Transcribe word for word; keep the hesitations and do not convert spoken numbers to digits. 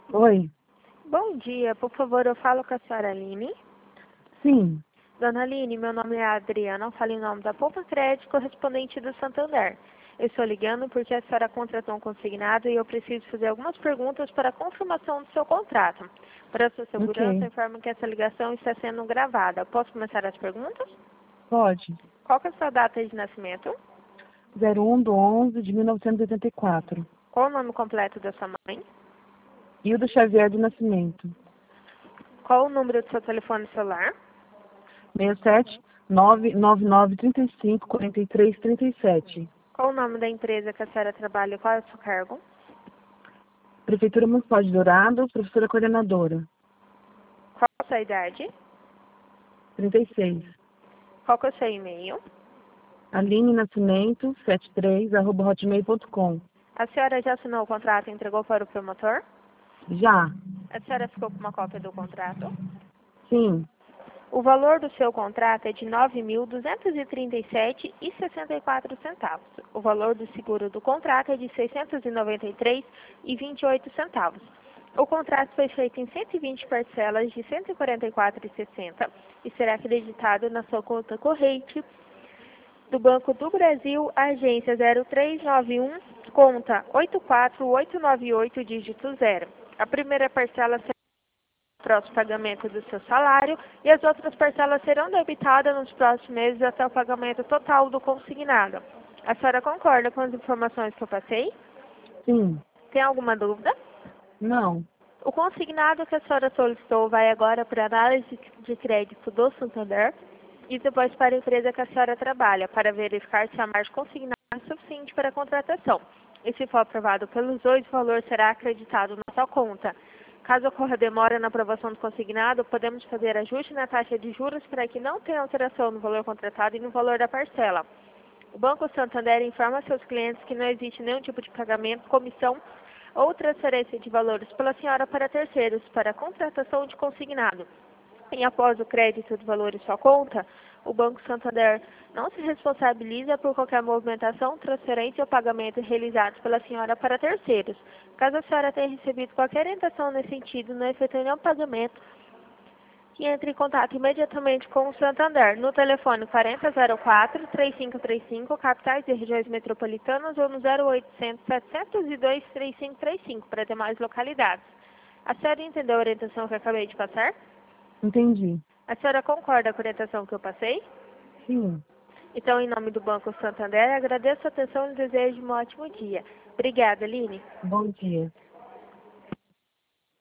Oi? Bom dia, por favor, eu falo com a senhora Aline. Sim. Dona Aline, meu nome é Adriana, eu falo em nome da Poupa Crédito, correspondente do Santander. Eu estou ligando porque a senhora contratou um consignado e eu preciso fazer algumas perguntas para a confirmação do seu contrato. Para a sua segurança, Ok. informo que essa ligação está sendo gravada. Posso começar as perguntas? Pode. Qual que é a sua data de nascimento? zero um do onze de mil novecentos e oitenta e quatro. Qual o nome completo da sua mãe? Hildo Xavier do Nascimento. Qual o número do seu telefone celular? seis sete nove nove nove três cinco quatro três três sete. Qual o nome da empresa que a senhora trabalha e qual é o seu cargo? Prefeitura Municipal de Dourados, professora coordenadora. Qual a sua idade? trinta e seis. Qual que é o seu e-mail? Aline Nascimento, setenta e três, arroba hotmail ponto com. A senhora já assinou o contrato e entregou para o promotor? Já? A senhora ficou com uma cópia do contrato? Sim. O valor do seu contrato é de nove mil duzentos e trinta e sete reais e sessenta e quatro centavos. O valor do seguro do contrato é de seiscentos e noventa e três reais e vinte e oito centavos. O contrato foi feito em cento e vinte parcelas de cento e quarenta e quatro reais e sessenta centavos e será acreditado na sua conta corrente do Banco do Brasil, agência zero três nove um, conta oito quatro oito nove oito, dígito zero. A primeira parcela será no próximo pagamento do seu salário e as outras parcelas serão debitadas nos próximos meses até o pagamento total do consignado. A senhora concorda com as informações que eu passei? Sim. Tem alguma dúvida? Não. O consignado que a senhora solicitou vai agora para a análise de crédito do Santander e depois para a empresa que a senhora trabalha, para verificar se a margem consignada é suficiente para a contratação. E se for aprovado pelos dois, o valor será acreditado na sua conta. Caso ocorra demora na aprovação do consignado, podemos fazer ajuste na taxa de juros para que não tenha alteração no valor contratado e no valor da parcela. O Banco Santander informa seus clientes que não existe nenhum tipo de pagamento, comissão ou transferência de valores pela senhora para terceiros para a contratação de consignado. E após o crédito do valor em sua conta, o Banco Santander não se responsabiliza por qualquer movimentação, transferência ou pagamento realizados pela senhora para terceiros. Caso a senhora tenha recebido qualquer orientação nesse sentido, não efetue nenhum pagamento, que entre em contato imediatamente com o Santander no telefone quarenta zero quatro, três cinco três cinco, capitais e regiões metropolitanas, ou no zero oitocentos, setecentos e dois, três cinco três cinco para demais localidades. A senhora entendeu a orientação que eu acabei de passar? Entendi. A senhora concorda com a orientação que eu passei? Sim. Então, em nome do Banco Santander, agradeço a atenção e desejo um ótimo dia. Obrigada, Aline. Bom dia.